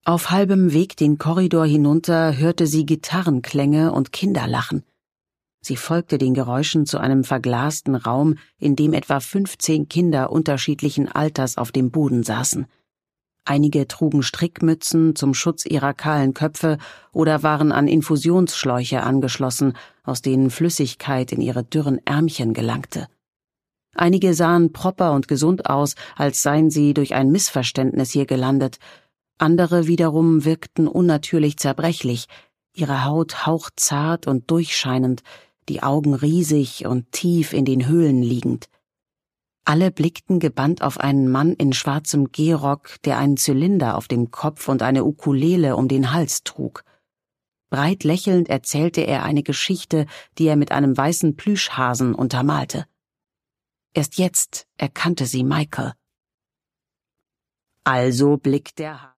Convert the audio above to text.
Auf halbem Weg den Korridor hinunter hörte sie Gitarrenklänge und Kinderlachen. Sie folgte den Geräuschen zu einem verglasten Raum, in dem etwa 15 Kinder unterschiedlichen Alters auf dem Boden saßen. Einige trugen Strickmützen zum Schutz ihrer kahlen Köpfe oder waren an Infusionsschläuche angeschlossen, aus denen Flüssigkeit in ihre dürren Ärmchen gelangte. Einige sahen proper und gesund aus, als seien sie durch ein Missverständnis hier gelandet. Andere wiederum wirkten unnatürlich zerbrechlich, ihre Haut hauchzart und durchscheinend, die Augen riesig und tief in den Höhlen liegend. Alle blickten gebannt auf einen Mann in schwarzem Gehrock, der einen Zylinder auf dem Kopf und eine Ukulele um den Hals trug. Breit lächelnd erzählte er eine Geschichte, die er mit einem weißen Plüschhasen untermalte. Erst jetzt erkannte sie Michael. Also blickt der